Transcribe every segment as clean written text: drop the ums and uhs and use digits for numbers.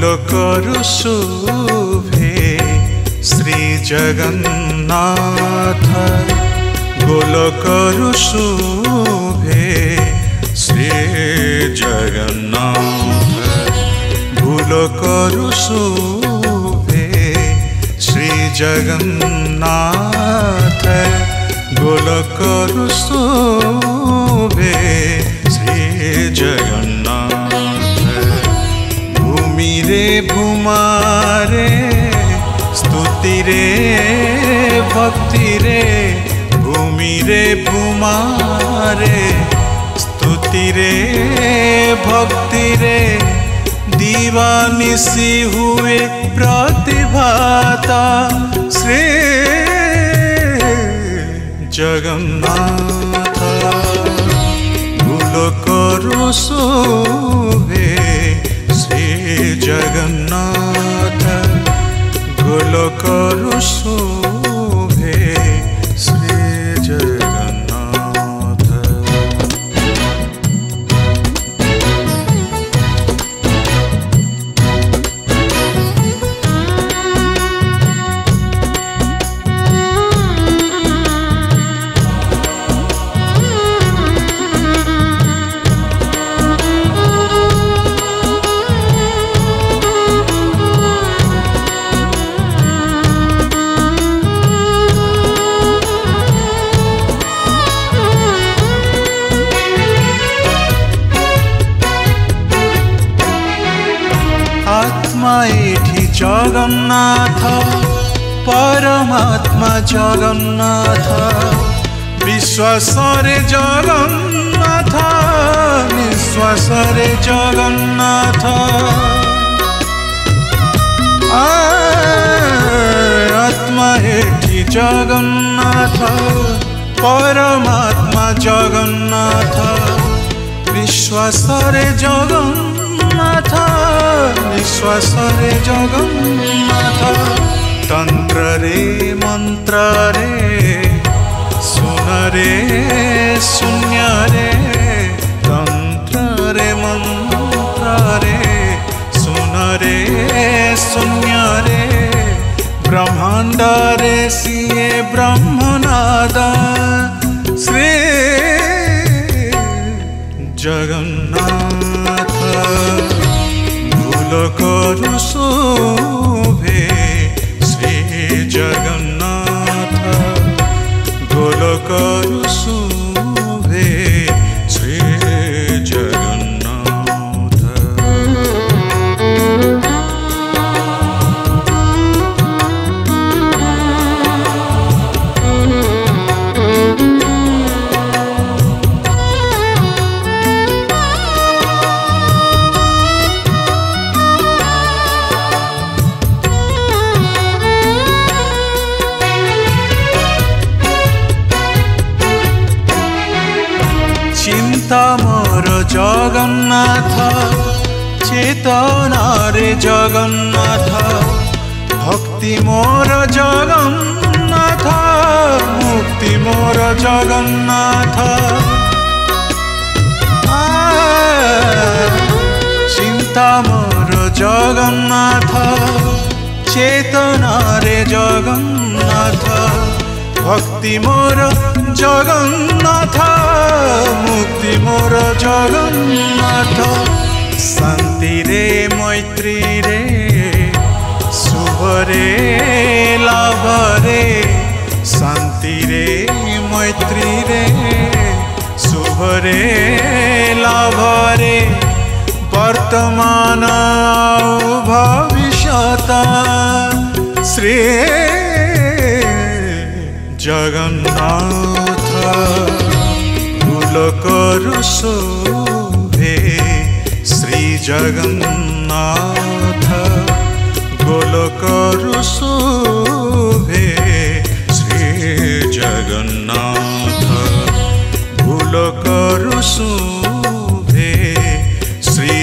ଗୋଲକରୁ ଶୁଭେ ଶ୍ରୀ ଜଗନ୍ନାଥ, ଗୋଲକରୁ ଶୁଭେ ଶ୍ରୀ ଜଗନ୍ନାଥ, ଗୋଲକରୁ ଶୁଭେ ଶ୍ରୀ ଜଗନ୍ନାଥ, ଗୋଲକରୁ ଶୁଭେ ଶ୍ରୀ ଜଗନ୍ନାଥ। ଭୂମିରେ ଭୂମାରେ ସ୍ତୁତିରେ ଭକ୍ତିରେ, ଭୂମିରେ ଭୂମାରେ ସ୍ତୁତିରେ ଭକ୍ତିରେ, ଦିବାନିଶି ହୁଏ ପ୍ରତିଭାତ ଶ୍ରୀ ଜଗନ୍ନାଥ। ଗୋଲକରୁ ଶୁଭେ ଶ୍ରୀ ଜଗନ୍ନାଥ, ଗୋଲକରୁ ଶୁଭେ ଶ୍ରୀ ଜଗନ୍ନାଥ। आत्मा एठी जगन्नाथ, परमात्मा जगन्नाथ, विश्वास रे जगन्नाथ, निश्वास रे जगन्नाथ। आत्मा एठी जगन्नाथ, परमात्मा जगन्नाथ, विश्वास रे जगन्नाथ, निश्वास रे जगन्नाथ। तंत्र रे मंत्र रे सुन रे शून्य रे, तंत्र रे मंत्र रे सुन रे शून्य रे, ब्रह्मांड रे सिए ब्रह्मनाद श्री जगन्नाथ। गोलकरू शोभे श्री जगन्नाथ, गोलकरू शोभे श्री जगन्नाथ। चिंता मोर जगन्नाथ, चेतना रे जगन्नाथ, भक्ति मोर जगन्नाथ, मुक्ति मोर जगन्नाथ। चिंता मोर जगन्नाथ, चेतना रे जगन्नाथ, भक्ति मोर जगन्नाथ, मुक्ति मोर जगन्नाथ। शांति रे मैत्री रे शुभ रे लाभ रे, शांति रे मैत्री रे शुभ रे लाभ रे, वर्तमान भविष्यत श्री जगन्नाथ। गोलकरू शोभे श्री जगन्नाथ, गोलकरू शोभे श्री जगन्नाथ, गोलकरू शोभे श्री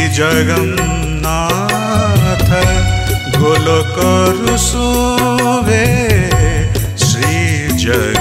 जगन्नाथ, गोलकरू शोभे श्री जगन्नाथ।